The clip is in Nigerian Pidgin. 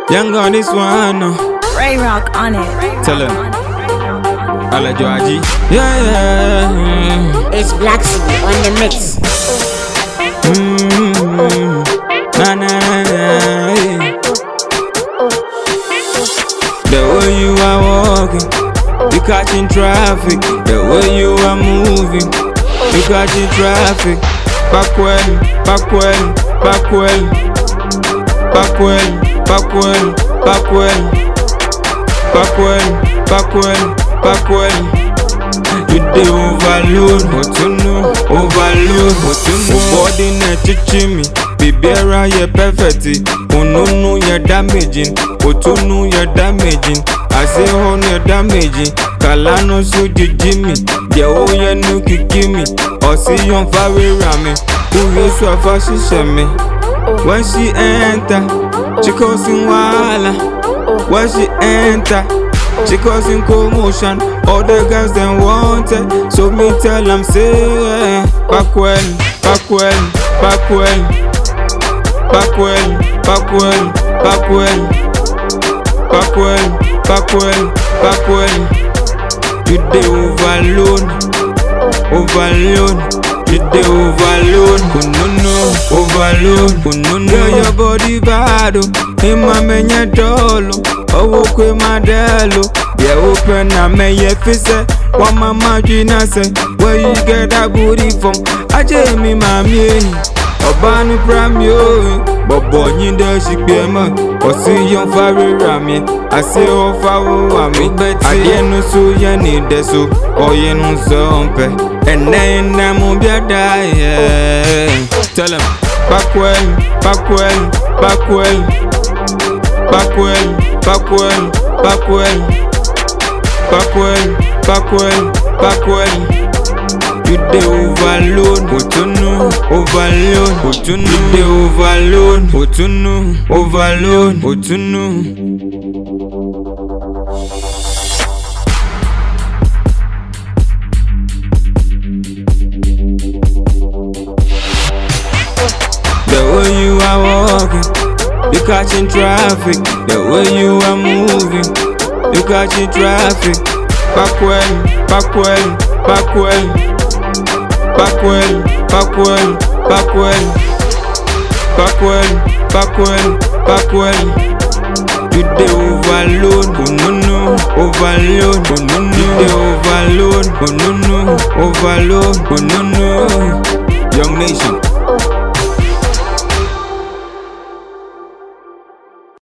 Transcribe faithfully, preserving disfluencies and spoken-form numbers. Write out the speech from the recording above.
Young on this one, no. Ray Rock on it. Tell him. Ala Joaji. Yeah, yeah. It's Black City on the mix. Mm-hmm. Na na na na. The way you are walking, you catching traffic. The way you are moving, you catching traffic. Back well, back well, back well, back well, back well, back well, back well, back well, back well. You dey overload, but you know, overload, but you know. Body na chichimi, baby around you perfect. Oh no no, you're damaging. Oh you know you're damaging. I say oh you're damaging. Kalano so Jimmy, the oh you know you give me. Or see on fire ramen. Who is so far she shame me? When she enter, she causing wala. When she enter, she causing commotion. All the girls them want it, so me tell them say back well, back well, back well, back well, back well, back well, back well, back well, back well. You dey overload, overload. You dey overload, oh no no, overload, oh no no. Girl, your body bad, oh, hey ma menye dolo, oh kwe madelo. Yeah, open na me ye fise, wa mama jina se, where you get that booty from? Aje mi mami, obanu pram yo, bobo nyinde shikbema, osi yon fari rami, ase ofa wami. Adie no so ye ni deso, oye no zompe, and then na mo biada yeah. Tell him, back well, back well, back well, back well, back well, back well. Back well, back well, back well. You dey overload, but you know, overload, but you know. You dey overload, but you know, overload, but you know. The way you are walking, you catching traffic. The way you are moving, you catching traffic. Back well, back well, back well, back well, back well, back well, back well, back well, back well. You dey overload, oh no no, overload, oh no no. You dey overload, oh no no, overload, oh no no. Young Nation.